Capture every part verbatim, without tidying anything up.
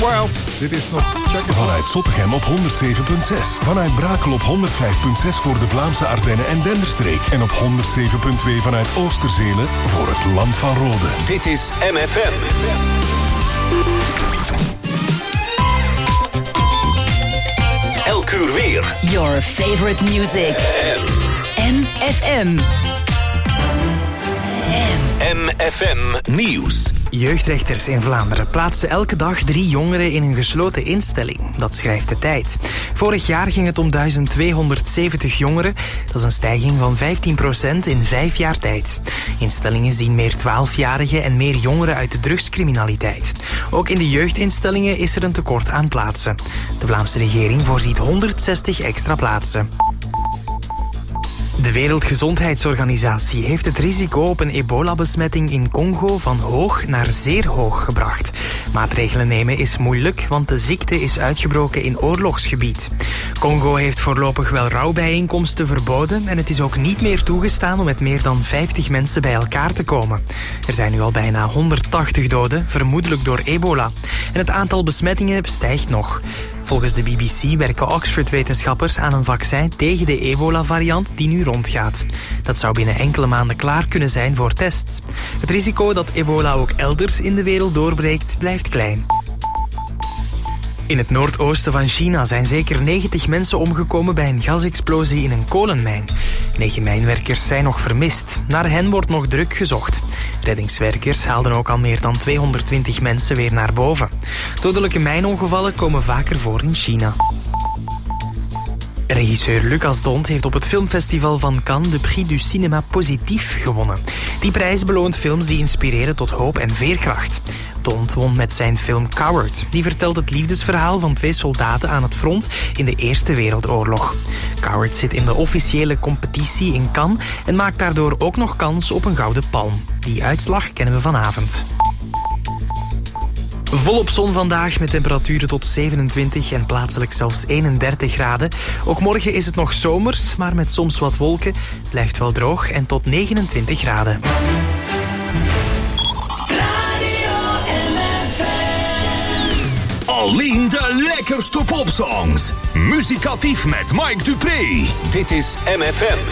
Wild. Dit is nog... Check it. Vanuit Zottegem op honderd zeven komma zes. Vanuit Brakel op honderd vijf komma zes voor de Vlaamse Ardennen en Denderstreek. En op honderd zeven komma twee vanuit Oosterzelen voor het Land van Rode. Dit is M F M. Elk uur weer. Your favorite music. M F M. M F M Nieuws. Jeugdrechters in Vlaanderen plaatsen elke dag drie jongeren in een gesloten instelling. Dat schrijft de Tijd. Vorig jaar ging het om duizend tweehonderdzeventig jongeren. Dat is een stijging van vijftien procent in vijf jaar tijd. Instellingen zien meer twaalfjarigen en meer jongeren uit de drugscriminaliteit. Ook in de jeugdinstellingen is er een tekort aan plaatsen. De Vlaamse regering voorziet honderdzestig extra plaatsen. De Wereldgezondheidsorganisatie heeft het risico op een ebola-besmetting in Congo van hoog naar zeer hoog gebracht. Maatregelen nemen is moeilijk, want de ziekte is uitgebroken in oorlogsgebied. Congo heeft voorlopig wel rouwbijeenkomsten verboden en het is ook niet meer toegestaan om met meer dan vijftig mensen bij elkaar te komen. Er zijn nu al bijna honderdtachtig doden, vermoedelijk door ebola. En het aantal besmettingen stijgt nog. Volgens de B B C werken Oxford-wetenschappers aan een vaccin tegen de ebola-variant die nu rondgaat. Dat zou binnen enkele maanden klaar kunnen zijn voor tests. Het risico dat ebola ook elders in de wereld doorbreekt, blijft klein. In het noordoosten van China zijn zeker negentig mensen omgekomen bij een gasexplosie in een kolenmijn. Negen mijnwerkers zijn nog vermist. Naar hen wordt nog druk gezocht. Reddingswerkers haalden ook al meer dan tweehonderdtwintig mensen weer naar boven. Dodelijke mijnongevallen komen vaker voor in China. Regisseur Lucas D'Hondt heeft op het filmfestival van Cannes de Prix du Cinéma Positief gewonnen. Die prijs beloont films die inspireren tot hoop en veerkracht. D'Hondt won met zijn film Coward. Die vertelt het liefdesverhaal van twee soldaten aan het front in de Eerste Wereldoorlog. Coward zit in de officiële competitie in Cannes en maakt daardoor ook nog kans op een gouden palm. Die uitslag kennen we vanavond. Volop zon vandaag met temperaturen tot zevenentwintig en plaatselijk zelfs eenendertig graden. Ook morgen is het nog zomers, maar met soms wat wolken. Blijft wel droog en tot negenentwintig graden. Alleen de lekkerste popsongs. Muzikatief met Mike Dupré. Dit is M F M.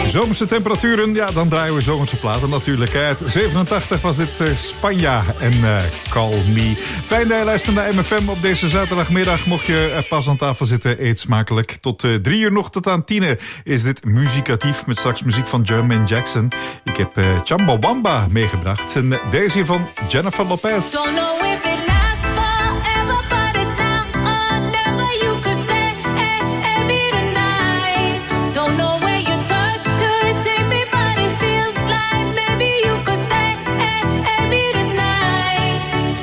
Zomerse temperaturen, ja, dan draaien we zomerse platen natuurlijk. Uit zevenentachtig was dit uh, Spanja en uh, Call Me. Fijn dat je luistert naar M F M op deze zaterdagmiddag. Mocht je uh, pas aan tafel zitten, eet smakelijk. Tot uh, drie uur nog tot aan tien is dit Muzikatief met straks muziek van Jermaine Jackson. Ik heb uh, Chumbawamba meegebracht en uh, deze van Jennifer Lopez. Don't know if it lasts forever, but it's now or never. You could say, hey, hey, me tonight. Don't know where your touch could take me, but it feels like maybe you could say, hey, hey, me tonight.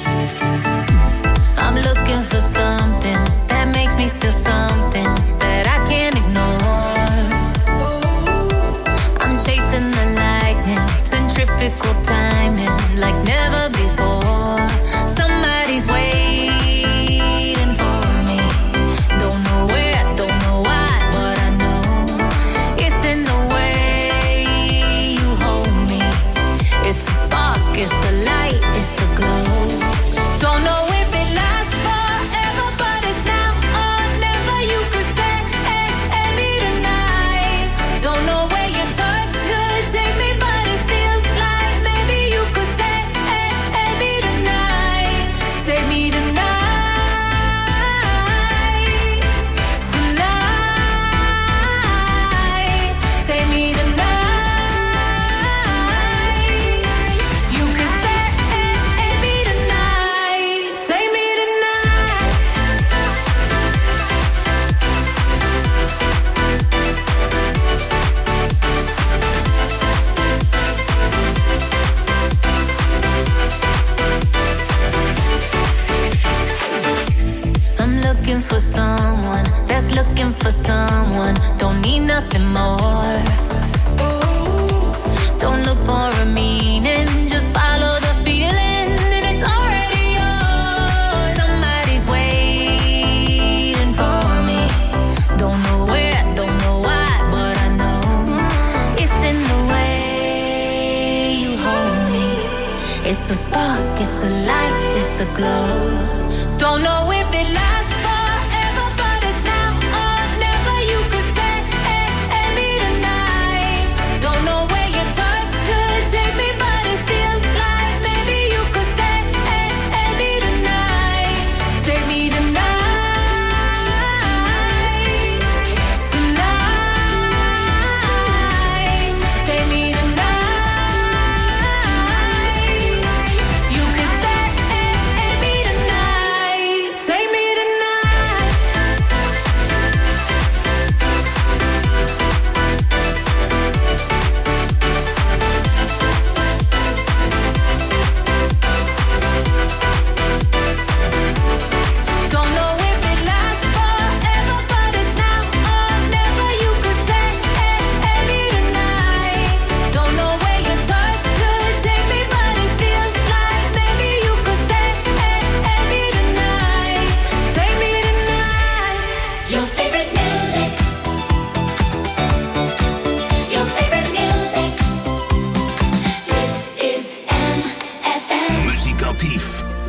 I'm looking for something that makes me feel something that I can't ignore. I'm chasing the lightning, centrifugal timing like never before. Somebody's waiting for me. Don't know where, don't know why, but I know it's in the way you hold me. It's a spark, it's a light, it's a glow. Don't know if it lasts forever, but it's now or never. You could say, hey, hey, me tonight. Don't know where your touch could take me, but it feels like maybe you could say, hey, hey, me tonight. Say me tonight. Tonight. Say me tonight. You could say, hey, hey, me tonight. Say me tonight. I'm looking for someone that's looking for someone. Don't need nothing more. Don't look for a meaning, just follow the feeling, and it's already yours. Somebody's waiting for me. Don't know where, don't know why, but I know it's in the way you hold me. It's a spark, it's a light, it's a glow. Don't know if it lasts forever, but it's now or never. You could say, hey, hey, me tonight. Don't know where your touch could take me, but it feels like maybe you could say, hey, hey, me tonight. Say me tonight. Tonight. Say me tonight. You could say, hey, hey, me tonight. Say me tonight. Don't know if it lasts forever, but it's now or never. You could say, hey, hey, me tonight. Don't know where your touch could take me, but it feels like maybe you could say, hey, hey, me tonight. Say me tonight. Your favorite music. Your favorite music. Dit is M F M. Muzikatief.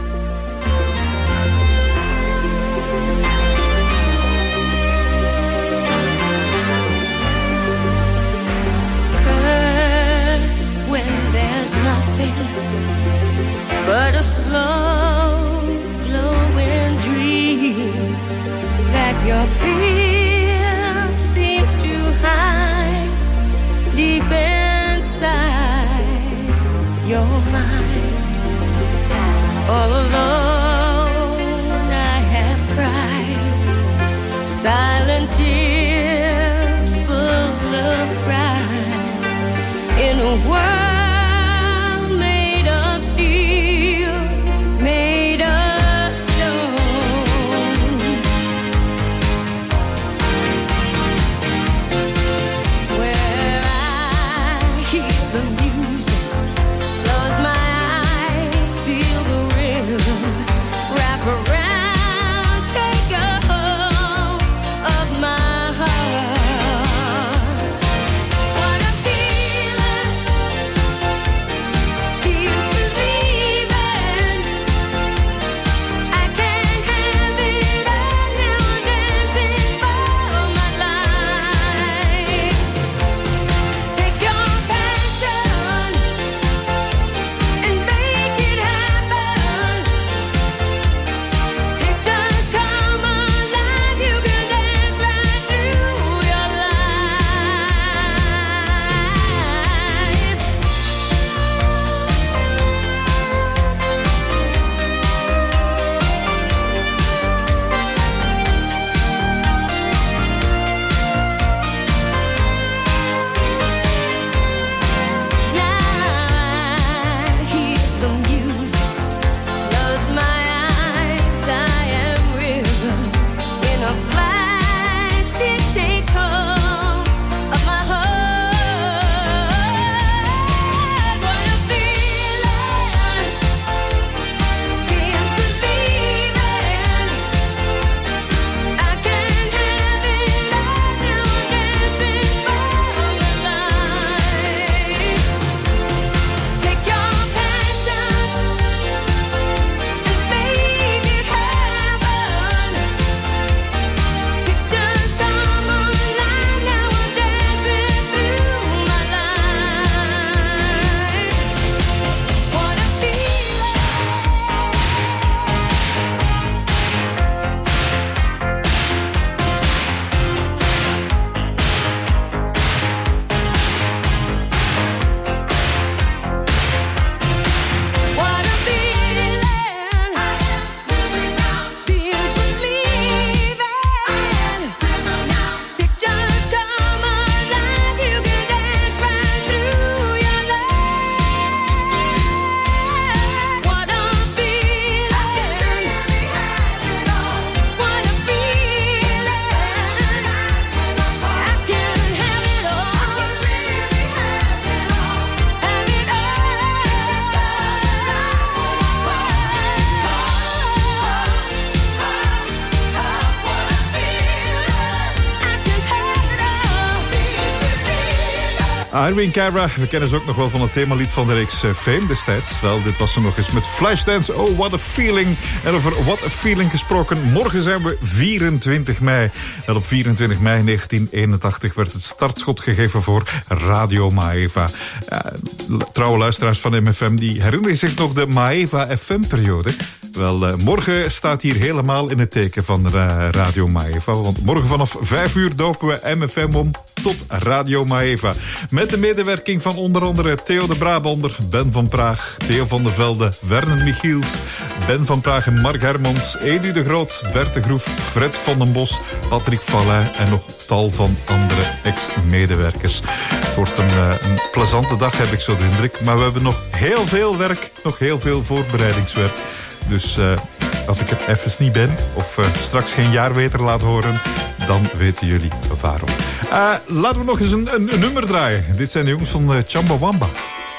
First, when there's nothing but a slow glowing dream that your fear seems to hide deep inside your mind. All alone I have cried silent tears full of pride in a world made of steel, made of stone. Where I hear the music, close my eyes, feel the rhythm, wrap around, take a hold of my heart. What a feeling. Irene Cara, we kennen ze ook nog wel van het themalied van de reeks Fame destijds. Wel, dit was ze nog eens met Flashdance. Oh, what a feeling. En over what a feeling gesproken. Morgen zijn we vierentwintig mei. En op vierentwintig mei negentien eenentachtig werd het startschot gegeven voor Radio Maeva. Ja, trouwe luisteraars van M F M, die herinneren zich nog de Maeva F M-periode. Wel, uh, morgen staat hier helemaal in het teken van uh, Radio Maeva. Want morgen vanaf vijf uur dopen we M F M om tot Radio Maeva. Met de medewerking van onder andere Theo de Brabander, Ben van Praag, Theo van der Velde, Werner Michiels, Ben van Praag en Mark Hermans, Edu de Groot, Bert de Groef, Fred van den Bos, Patrick Vallin en nog tal van andere ex-medewerkers. Het wordt een, uh, een plezante dag, heb ik zo de indruk. Maar we hebben nog heel veel werk, nog heel veel voorbereidingswerk. Dus uh, als ik het even niet ben, of uh, straks geen jaarweter laat horen, dan weten jullie waarom. Uh, laten we nog eens een, een, een nummer draaien. Dit zijn de jongens van uh, Chumbawamba.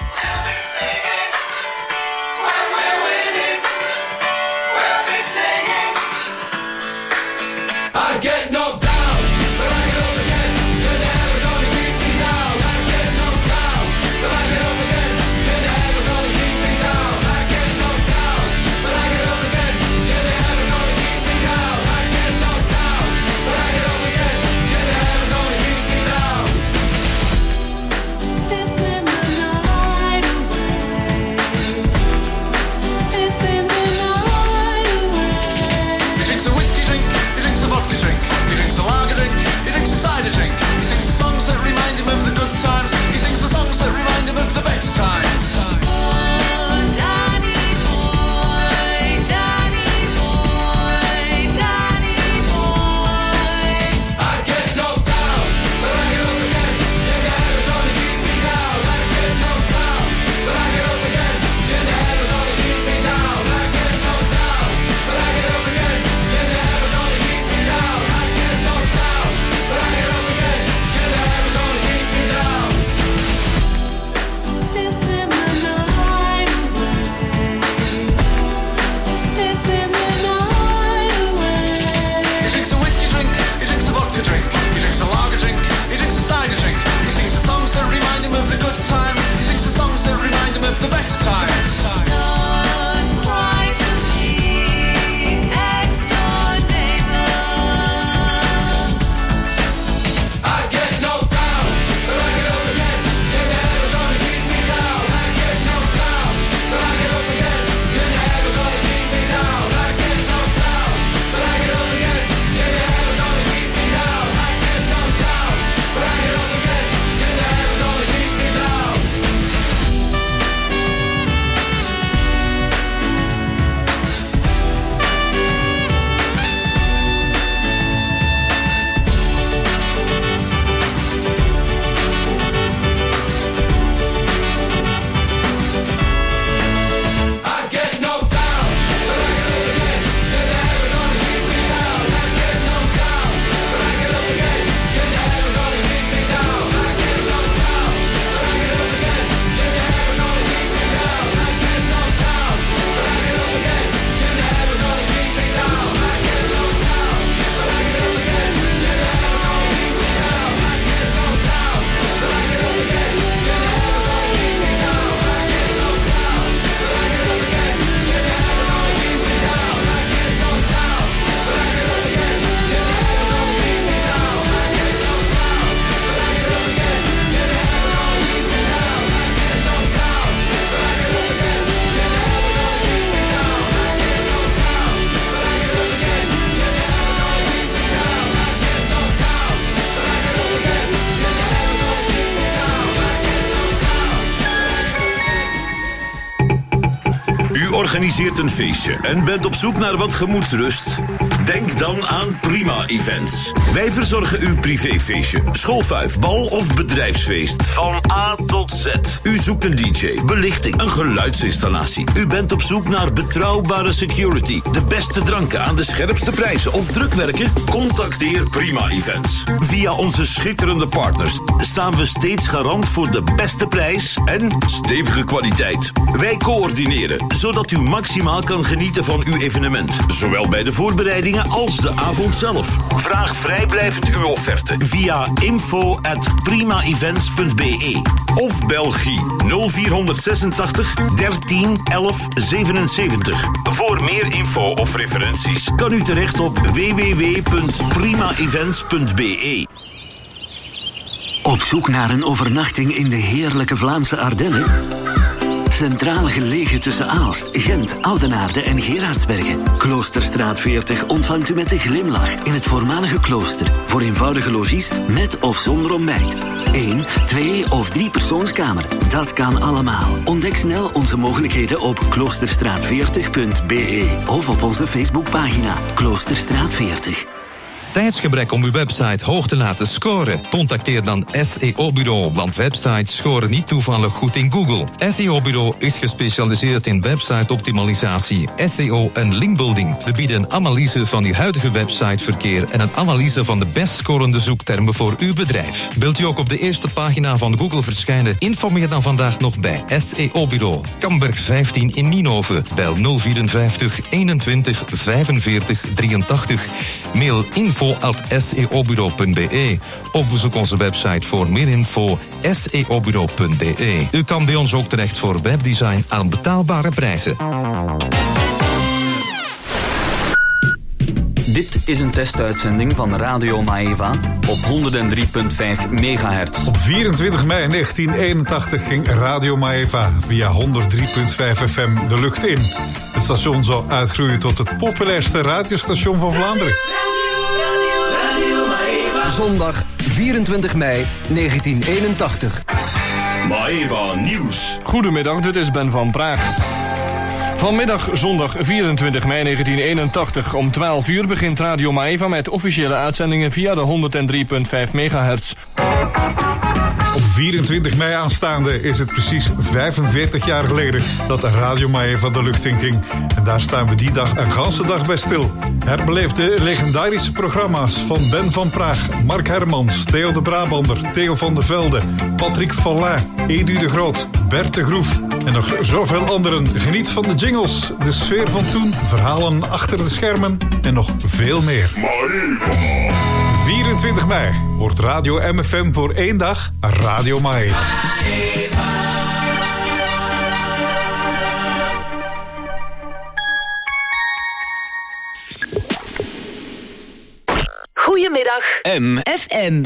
Organiseert een feestje en bent op zoek naar wat gemoedsrust? Denk dan aan Prima Events. Wij verzorgen uw privéfeestje, schoolfuif, bal of bedrijfsfeest. Van A tot Z. U zoekt een D J, belichting, een geluidsinstallatie. U bent op zoek naar betrouwbare security, de beste dranken aan de scherpste prijzen of drukwerken? Contacteer Prima Events. Via onze schitterende partners staan we steeds garant voor de beste prijs en stevige kwaliteit. Wij coördineren, zodat u maximaal kan genieten van uw evenement. Zowel bij de voorbereidingen dingen als de avond zelf. Vraag vrijblijvend uw offerte via info at prima events punt b e of België nul vierhonderdzesentachtig dertien elf zevenenzeventig. Voor meer info of referenties kan u terecht op w w w punt prima events punt b e. Op zoek naar een overnachting in de heerlijke Vlaamse Ardennen? Centraal gelegen tussen Aalst, Gent, Oudenaarde en Gerardsbergen. Kloosterstraat veertig ontvangt u met een glimlach in het voormalige klooster. Voor eenvoudige logies met of zonder ontbijt. Eén, twee of drie persoonskamer. Dat kan allemaal. Ontdek snel onze mogelijkheden op kloosterstraat veertig punt b e of op onze Facebookpagina Kloosterstraat veertig. Tijdsgebrek om uw website hoog te laten scoren? Contacteer dan S E O-bureau, want websites scoren niet toevallig goed in Google. S E O-bureau is gespecialiseerd in website-optimalisatie, S E O en linkbuilding. We bieden een analyse van uw huidige websiteverkeer en een analyse van de best scorende zoektermen voor uw bedrijf. Wilt u ook op de eerste pagina van Google verschijnen? Informeer dan vandaag nog bij S E O-bureau. Kamberg vijftien in Nienhoven. Bel nul vierenvijftig eenentwintig vijfenveertig drieëntachtig. Mail info at s e o bureau punt b e of bezoek onze website voor meer info s e o bureau punt b e. U kan bij ons ook terecht voor webdesign aan betaalbare prijzen. Dit is een testuitzending van Radio Maeva op honderddrie komma vijf megahertz. Op vierentwintig mei negentien eenentachtig ging Radio Maeva via honderddrie komma vijf F M de lucht in. Het station zou uitgroeien tot het populairste radiostation van Vlaanderen. Zondag vierentwintig mei negentien eenentachtig. Maeva Nieuws. Goedemiddag, dit is Ben van Praag. Vanmiddag zondag vierentwintig mei negentien eenentachtig om twaalf uur begint Radio Maeva met officiële uitzendingen via de honderddrie komma vijf megahertz. Op vierentwintig mei aanstaande is het precies vijfenveertig jaar geleden dat Radio Maeva de lucht in ging. En daar staan we die dag een ganse dag bij stil. Herbeleef de legendarische programma's van Ben van Praag, Mark Hermans, Theo de Brabander, Theo van de Velde, Patrick Follin, Edu de Groot, Bert de Groef en nog zoveel anderen. Geniet van de jingles, de sfeer van toen, verhalen achter de schermen en nog veel meer. vierentwintig mei wordt Radio M F M voor één dag Radio Maeva. Goedemiddag. M F M.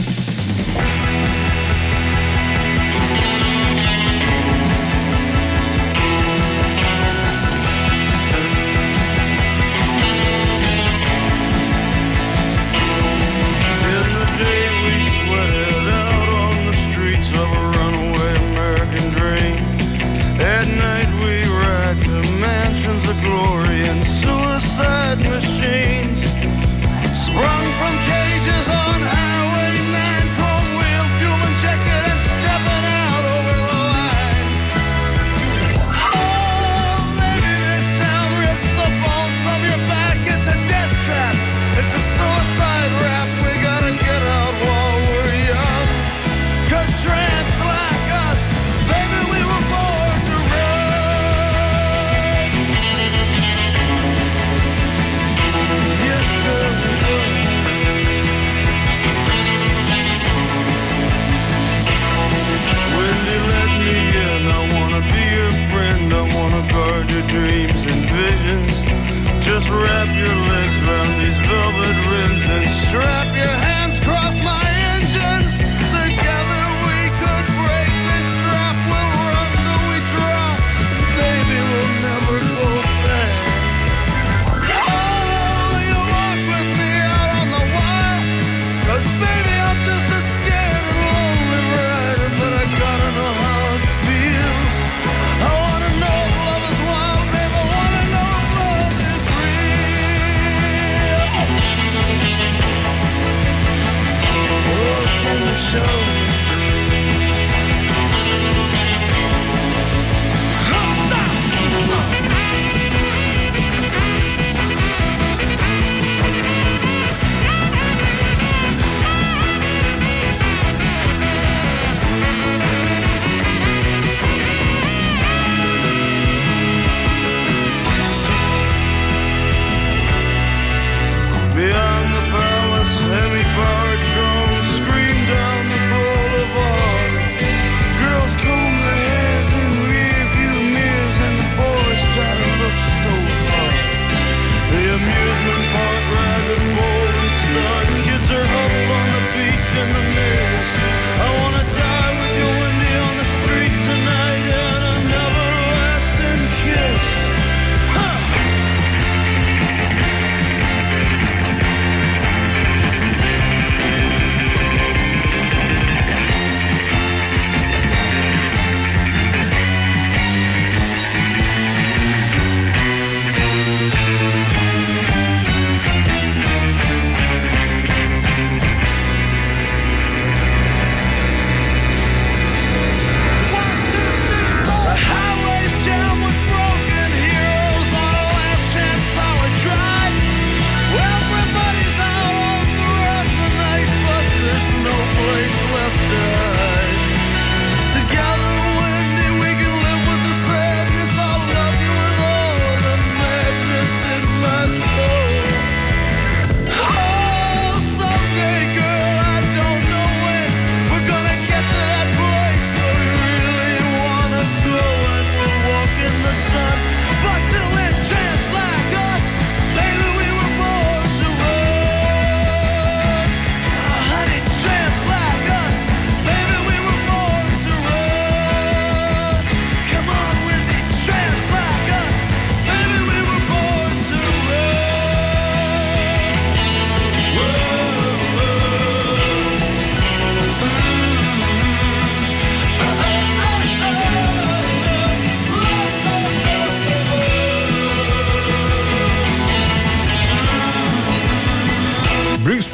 At night we ride to mansions of glory and suicide machines, sprung from cages on Highway ninety.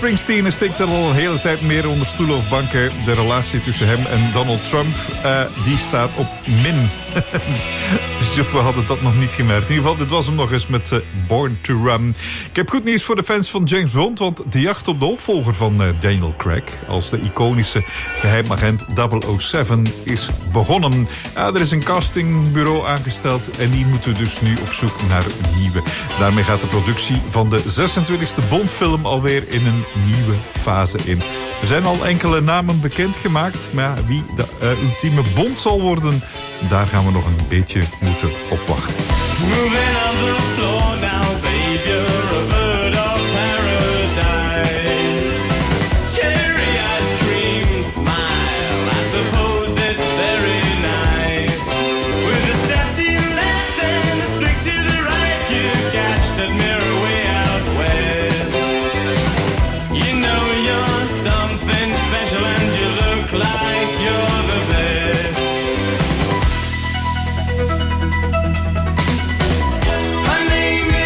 Springsteen steekt er al een hele tijd meer onder stoelen of banken. De relatie tussen hem en Donald Trump, uh, die staat op min. Dus we hadden dat nog niet gemerkt. In ieder geval, dit was hem nog eens met uh, Born to Run. Ik heb goed nieuws voor de fans van James Bond, want de jacht op de opvolger van uh, Daniel Craig als de iconische geheimagent double oh seven is begonnen. Ja, er is een castingbureau aangesteld en die moeten dus nu op zoek naar een nieuwe. Daarmee gaat de productie van de zesentwintigste Bondfilm alweer in een nieuwe fase in. Er zijn al enkele namen bekendgemaakt, maar ja, wie de uh, ultieme Bond zal worden, daar gaan we nog een beetje moeten opwachten. Moving on the floor now, babe, you're a bird of paradise. Cherry ice cream smile, I suppose it's very nice. With a step to your left and a flick to the right, you catch that mirror way out west. You know you're something special and you look like you're the best. My name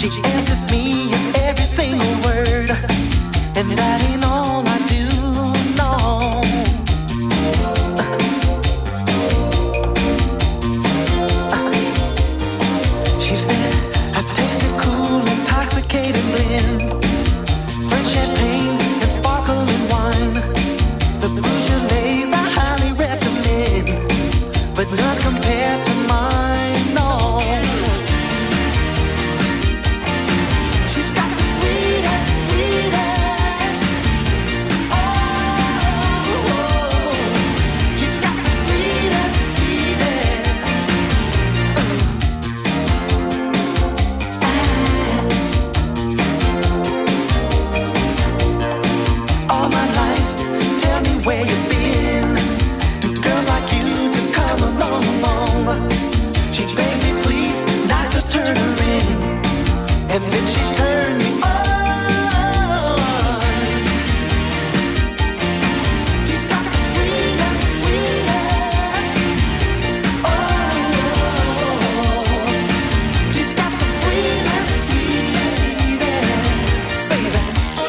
She answers me with every single word, and that ain't all I do, no. She said I tasted cool, intoxicating blend, French champagne and sparkling wine. The Beaujolais I highly recommend, but not compared to mine, no. She's got the sweetest, sweetest, oh, she's got the sweetest, sweetest, uh. All my life, tell me where you've been. Do girls like you just come along, along? She begged me please not to turn her in, and then she turned me on. She's got the sweetest, sweetest, oh, she's got the sweetest, sweetest, baby.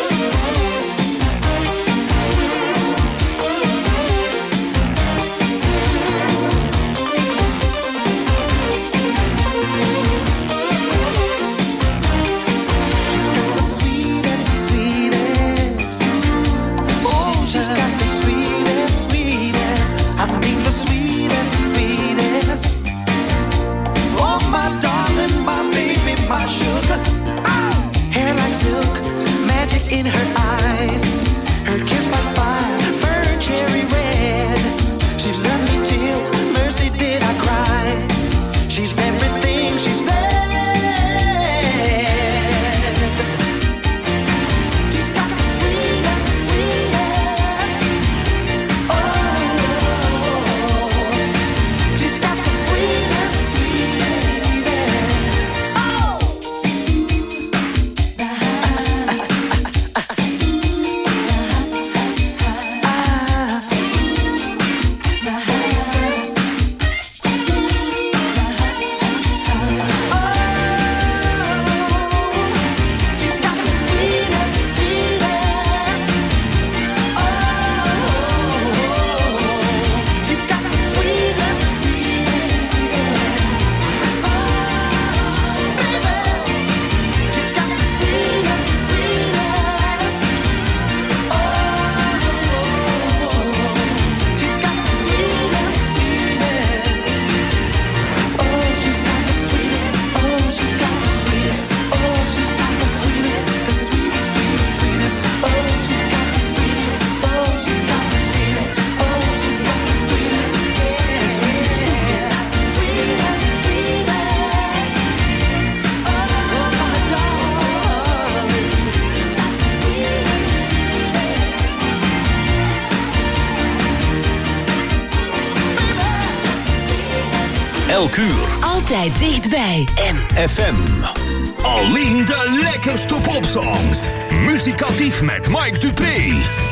She's got the sweetest, sweetest. Oh, she's got the sweetest, sweetest. I mean the sweetest, sweetest. Oh, my darling, my baby, my sugar. Ah! Hair like silk, magic in her eyes. Her kiss like fire, burn cherry red. She loved me till mercy did I cry. She's everything she said. She's got the sweetest, sweetest, oh, she's got the sweetest, sweetest, oh. She's got the sweetest, sweetest, oh, she's got the sweetest, sweetest, oh, baby. She's got the sweetest, sweetest, oh, she's got the sweetest, sweetest, oh, she's got the sweetest, oh, she's got the sweetest, oh, she's got the sweetest, the sweetest, sweetest, sweetest, oh, she's got the sweetest, oh, she's got the sweetest, oh, she's got the sweetest, the sweetest, sweetest, sweetest, sweetest, oh, my darling, Elk uur. Altijd dichtbij. M. F M. Alleen de lekkerste popsongs. Muzikatief met Mike Dupré.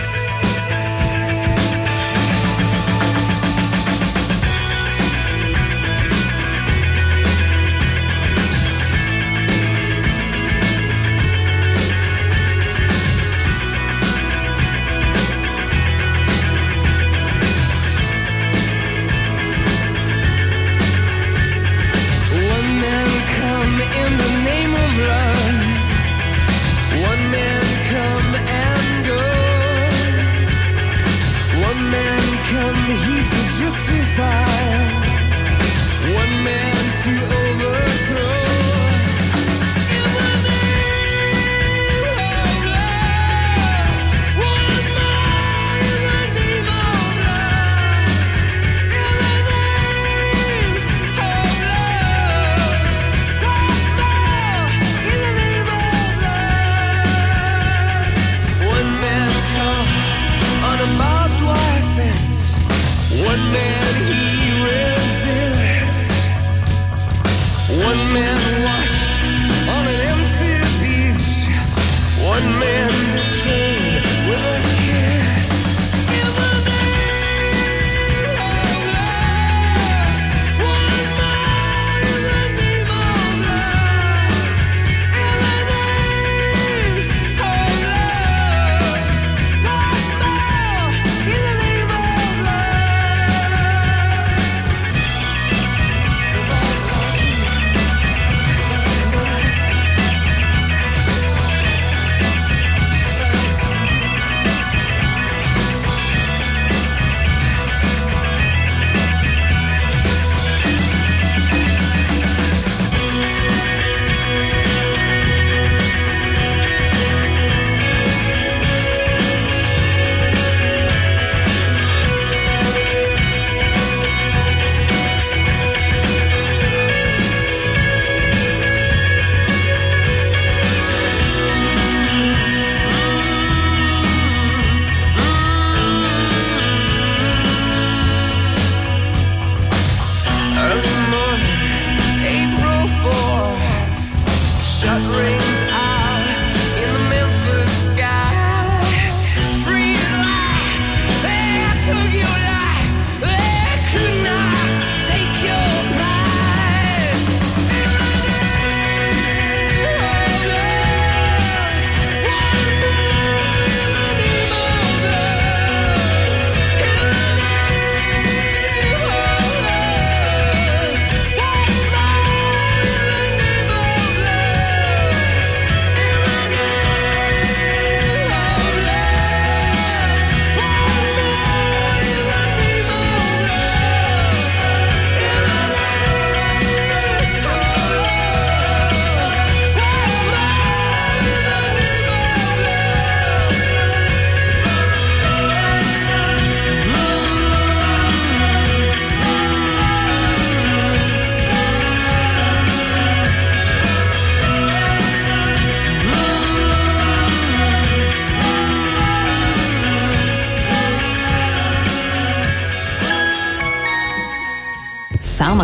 One man come in the name of love. One man come and go.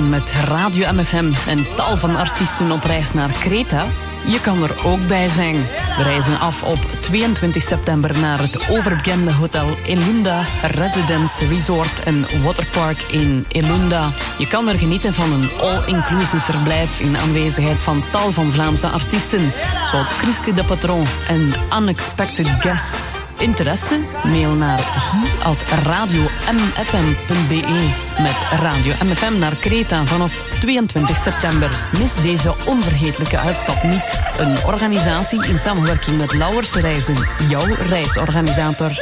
samen met Radio M F M en tal van artiesten op reis naar Kreta. Je kan er ook bij zijn. We reizen af op tweeëntwintig september naar het overbekende hotel Elunda Residence Resort en Waterpark in Elunda. Je kan er genieten van een all-inclusive verblijf in aanwezigheid van tal van Vlaamse artiesten, zoals Christy de Patron en Unexpected Guests. Interesse? Mail naar guy at radio m f m punt b e met Radio M F M naar Kreta vanaf tweeëntwintig september. Mis deze onvergetelijke uitstap niet. Een organisatie in samenwerking met Lauwers Reizen, jouw reisorganisator.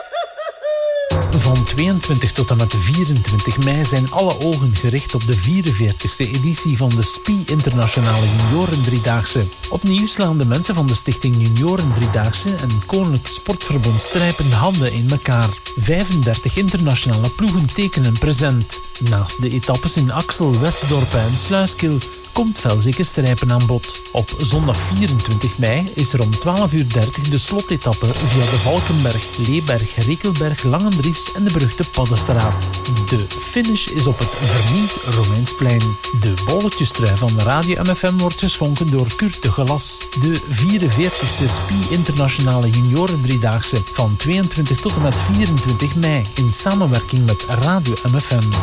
Van tweeëntwintig tot en met vierentwintig mei zijn alle ogen gericht op de vierenveertigste editie van de S P I Internationale Junioren Driedaagse. Opnieuw slaan de mensen van de Stichting Junioren Driedaagse en Koninklijk Sportverbond strijpen handen in elkaar. vijfendertig internationale ploegen tekenen present. Naast de etappes in Axel, Westdorpen en Sluiskil komt Velzeke strijpen aan bod. Op zondag vierentwintig mei is er om twaalf uur dertig de slotetappe via de Valkenberg, Leeberg, Rekelberg, Langendries en de beruchte Paddenstraat. De finish is op het vernieuwd Romeinsplein. De bolletjestrui van Radio M F M wordt geschonken door Kurt de Gelas. De vierenveertigste S P I Internationale Junioren Driedaagse van tweeëntwintig tot en met vierentwintig mei in samenwerking met Radio M F M.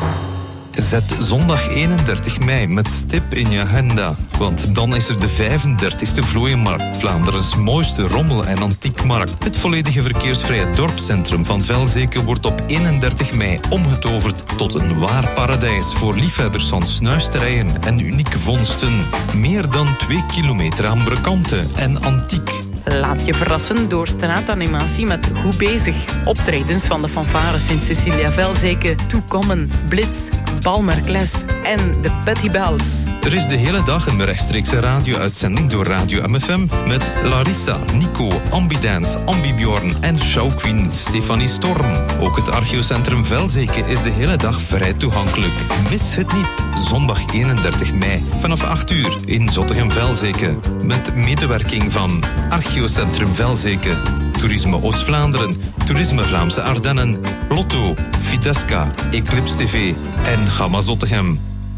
Zet zondag eenendertig mei met stip in je agenda. Want dan is er de vijfendertigste Vlooienmarkt, Vlaanderens mooiste rommel- en antiekmarkt. Het volledige verkeersvrije dorpscentrum van Velzeke wordt op eenendertig mei omgetoverd tot een waar paradijs voor liefhebbers van snuisterijen en unieke vondsten. Meer dan twee kilometer aan brokanten en antiek. Laat je verrassen door straatanimatie met Goed Bezig. Optredens van de fanfare Sint-Cecilia Velzeke, Toekommen, Blitz, Balmerkles en de Petty Bells. Er is de hele dag een rechtstreekse radio-uitzending door Radio M F M met Larissa, Nico, Ambidance, Ambibjorn en showqueen Stefanie Storm. Ook het archeocentrum Velzeke is de hele dag vrij toegankelijk. Mis het niet. Zondag eenendertig mei vanaf acht uur in Zottegem-Velzeke. Met medewerking van Archeocentrum Velzeke, Toerisme Oost-Vlaanderen, Toerisme Vlaamse Ardennen, Lotto, Fidesca, Eclipse T V en Gamma Zottegem.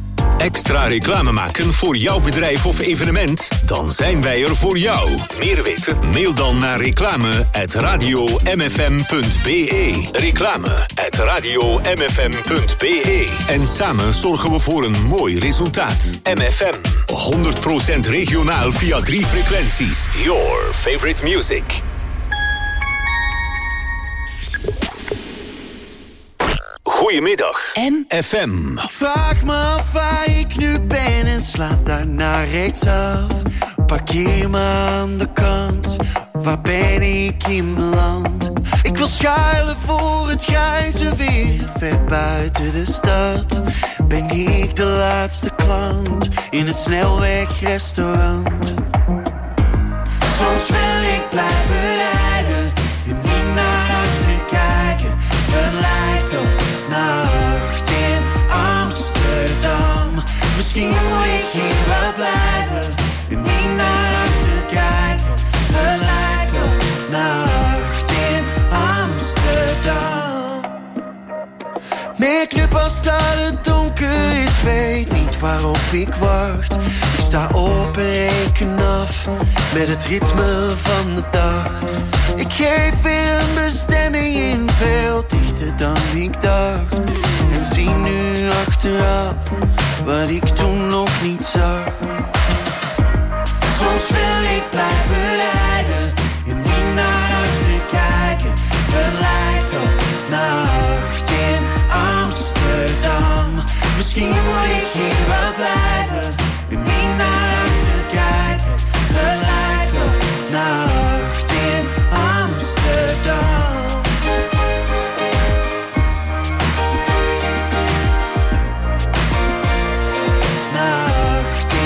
Extra reclame maken voor jouw bedrijf of evenement? Dan zijn wij er voor jou. Meer weten? Mail dan naar reclame at radio m f m punt b e. Reclame at radio m f m punt b e. En samen zorgen we voor een mooi resultaat. M F M, honderd procent regionaal via drie frequenties. Your favorite music. Goedemiddag, M F M. Vraag me af waar ik nu ben en sla daarna rechtsaf. Parkeer me aan de kant, waar ben ik in beland? Ik wil schuilen voor het grijze weer, ver buiten de stad. Ben ik de laatste klant in het snelwegrestaurant? Soms wil ik blijven rijden en niet naar achter kijken. Het lijkt op nacht in Amsterdam. Misschien moet ik hier wel blijven en niet naar achter kijken. Het lijkt op nacht in Amsterdam. Merk nu pas dat het donker is, weet niet waarop ik wacht. Ik sta op en reken af met het ritme van de dag. Ik geef weer een bestemming in, veel dichter dan ik dacht. En zie nu achteraf wat ik toen nog niet zag. Soms wil ik blijven rijden en niet naar achter kijken. Het lijkt op nacht in Amsterdam. Misschien moet ik hier wel blijven en niet naar achter kijken. Het lijkt op nacht in Amsterdam. Nacht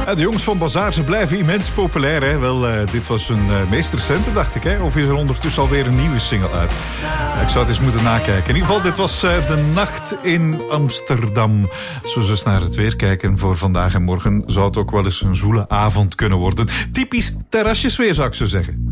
Ja, de jongens van Bazaar, ze blijven immens populair. Hè? Wel, uh, dit was hun uh, meest recente, dacht ik. Hè? Of is er ondertussen alweer een nieuwe single uit? Uh, ik zou het eens moeten nakijken. In ieder geval, dit was uh, De Nacht in Amsterdam. Als we eens naar het weer kijken voor vandaag en morgen, zou het ook wel eens een zoele avond kunnen worden. Typisch terrasjesweer, zou ik zo zeggen.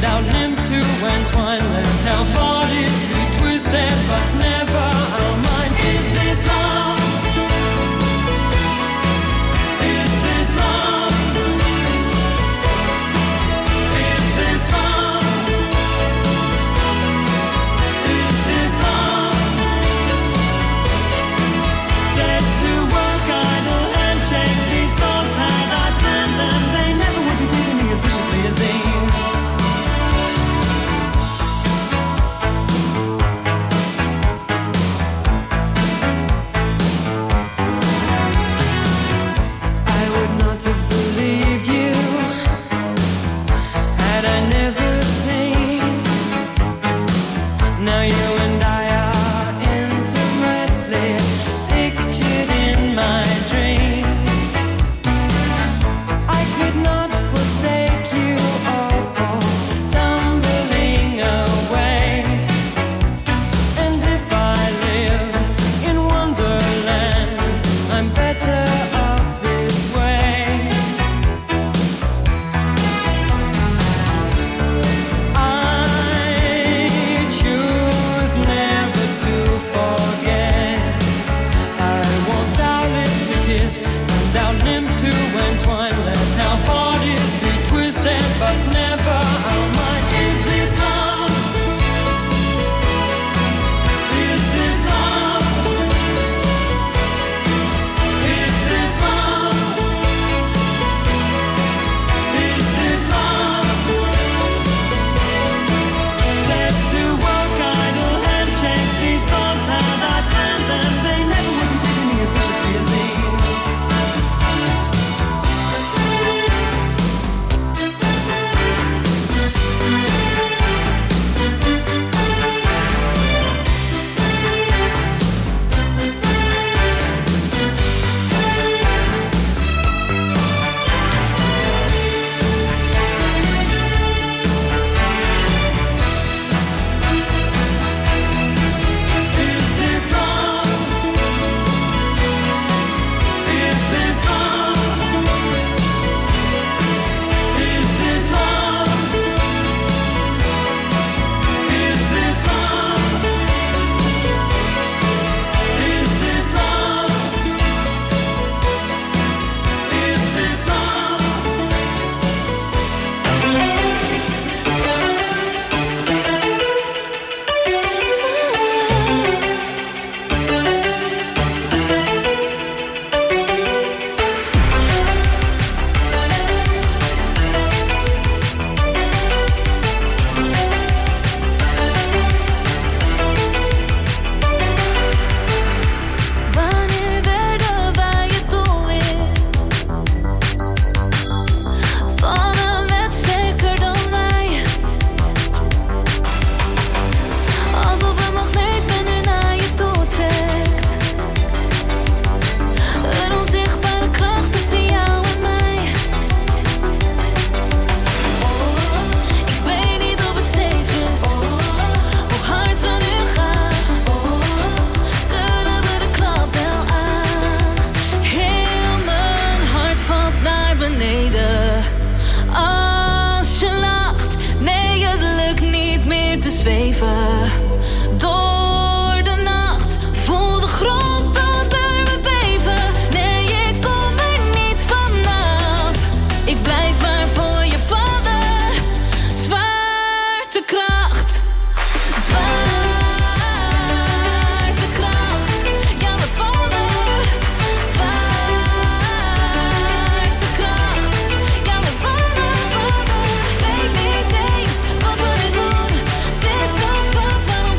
and our limbs to entwine. Let our bodies be twisted, but never our minds. Is this love? Is this love? Is this love? Is this love? Set to work, idle handshake. These both had I planned them, they never would be taking me as viciously as these. I would not have believed you had I never seen. Now you and I are intimately pictured in my dreams. I could not forsake you or fall tumbling away. And if I live in Wonderland, I'm better off this way. I choose never to forget. I want our lips to kiss and our limbs to entwine. Let our bodies be twisted, but never our minds. Is this love? Is this love? Is this love? Is this love? Set to work, idle handshake. These bonds had I planned them, they never would be taking me as viciously as these. Is this love? Is this love? Is this love? Is this love? Is this love? Is this love? Wanneer werden wij het doelwit van een wet sterker dan wij? Alsof een magneet me nu naar je toe trekt. Een onzichtbare kracht tussen jou en mij. Ik weet niet of het safe is, hoe hard we nu gaan. Kunnen we de klap wel aan? Heel mijn hart valt naar beneden. Als je lacht, nee het lukt niet meer te zweven. Door de nacht, voel de grond onder me beven. Nee, ik kom er niet vanaf. Ik blijf maar voor je vallen. Zwaartekracht. Zwaartekracht. Ja, we vallen. Zwaartekracht. Ja, we vallen, vallen. Weet niet eens wat we nu doen. Het is zo fout, waarom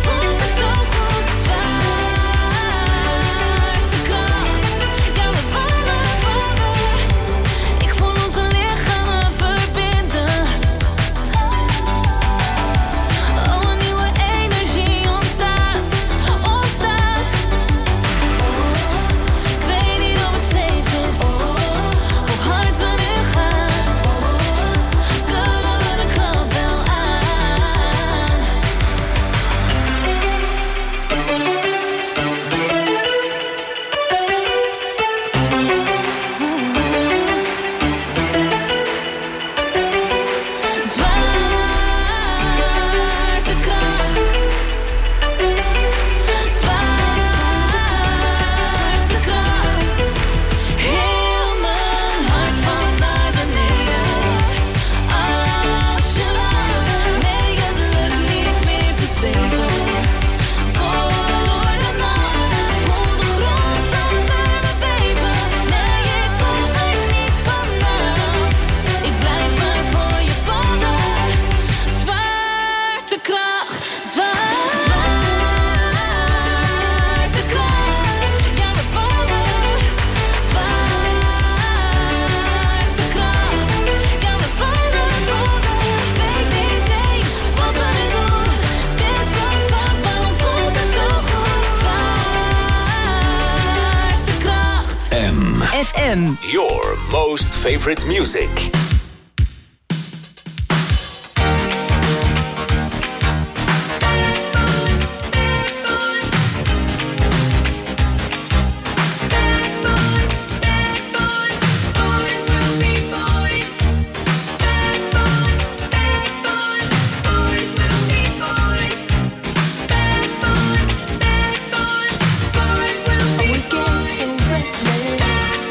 M. Your most favorite music. Always get so restless.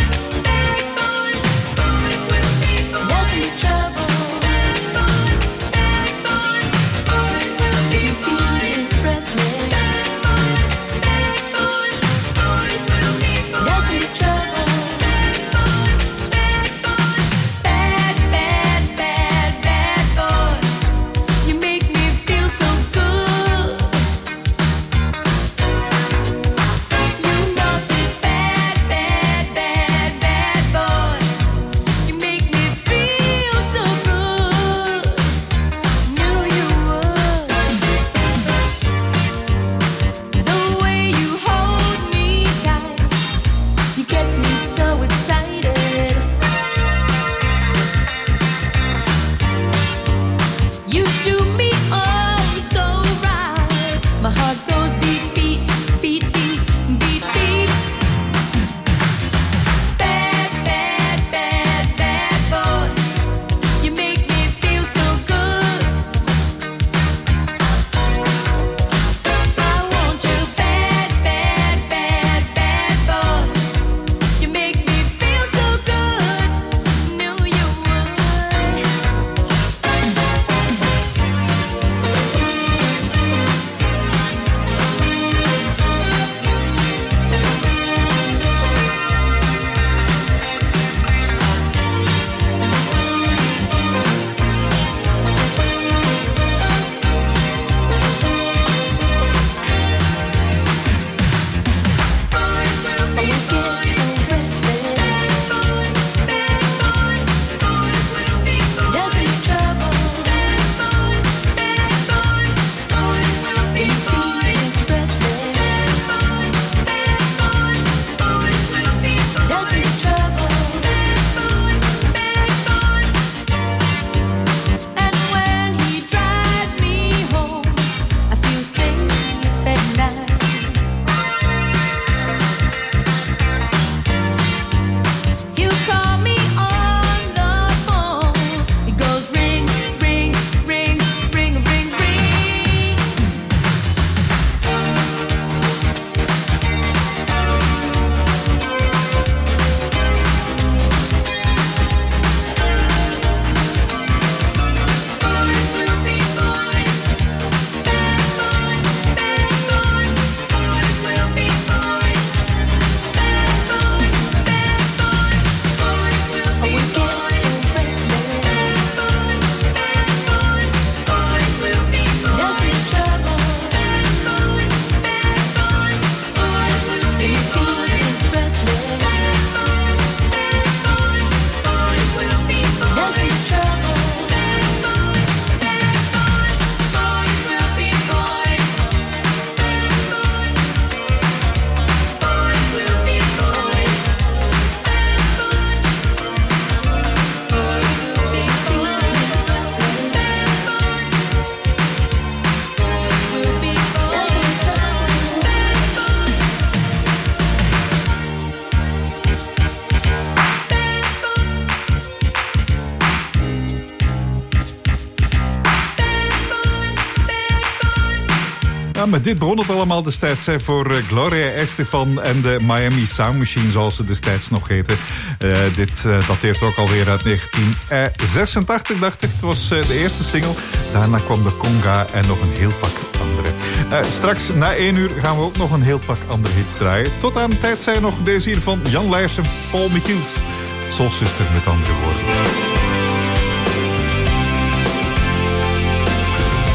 Ja, maar dit begon het allemaal destijds hè, voor uh, Gloria Estefan en de Miami Sound Machine, zoals ze destijds nog heten. Uh, dit uh, dateert ook alweer uit negentien zesentachtig, dacht ik. Het was uh, de eerste single. Daarna kwam de conga en nog een heel pak andere. Uh, straks na één uur gaan we ook nog een heel pak andere hits draaien. Tot aan de tijd zijn nog deze hier van Jan Leijsen, Paul Michiels. Soul Sister met andere woorden.